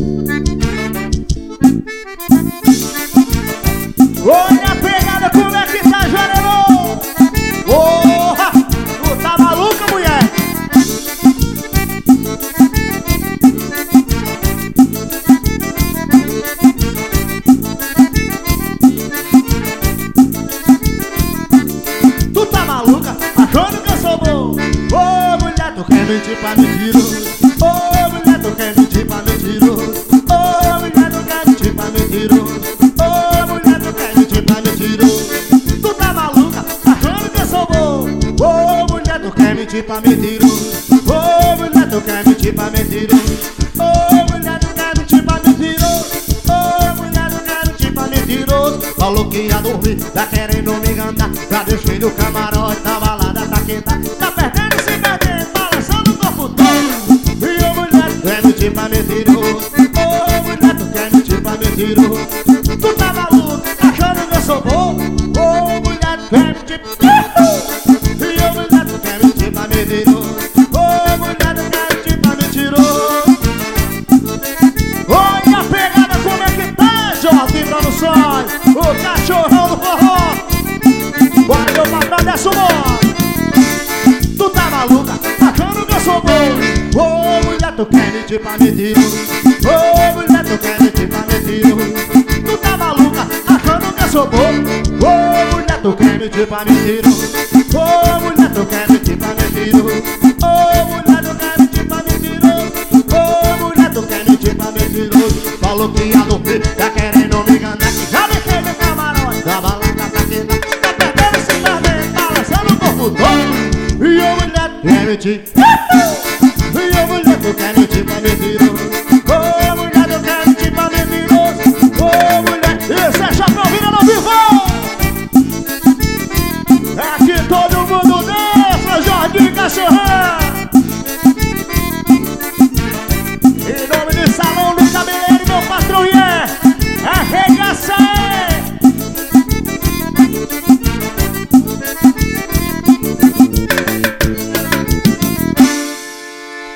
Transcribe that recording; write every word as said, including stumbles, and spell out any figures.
Olha a pegada, como é que tá, Jarelô? Porra, tu tá maluca, mulher? Tu tá maluca, achando que eu sou bom? Ô, mulher, tu quer mentir pra mentiroso? Ô, mulher, tu quer mentir pra mentiroso? Ô, mulher, tu quer mentir pra mentiroso? Ô, mulher, tu quer mentir pra mentiroso? Tu tá maluca, achando que eu sou bom? Ô, mulher, tu quer mentir pra mentiroso? Ô, mulher, tu quer mentir pra mentiroso? Ô, mulher, tu quer mentir pra mentiroso? Ô, mulher, tu quer mentir pra mentiroso? Falou que ia dormir, tá querendo me enganar. Já deixei no camarote, na balada tá quenta. Tá perdendo esse cadê, balançando o corpo todo. E ô, mulher, tu quer mentir pra mentiroso? Ô, mulher, tu quer mentir pra mentiroso? Tu tá maluco, achando que eu sou bom? Ô, mulher, tu quer mentir pra mentiroso? E ô, mulher, tu quer mentir pra mentiroso? Ô, mulher, tu quer mentir pra mentiroso? Olha a pegada, como é que tá, Jorge Produções? O cachorrão do forró. Bora, meu patrão, desce o modo. Tu tá maluca, achando que eu sou bom? Ô, mulher, tu quer mentir pra mentiroso? Ô, mulher, tu quer mentir pra mentiroso? Tu tá maluca, achando que eu sou bom? Ô, mulher, tu quer mentir pra mentiroso? Ô, mulher, tu quer mentir pra mentiroso? Ô, mulher, tu quer mentir pra mentiroso? Ô, mulher, tu quer mentir pra mentiroso? Falou que ia dormir, tá querendo me enganar. Que já deixei no camarote, da balada pra quebrar. Tá perdendo esse torneio, balançando o corpo todo. E ô, mulher, tu quer mentir? E ô, mulher, tu quer mentir pra mentiroso? Ô, mulher, tu quer mentir pra mentiroso? Ô, mulher, isso é Chapéu Virando ao vivo! Aqui todo mundo dança, Jorge Cachorrão!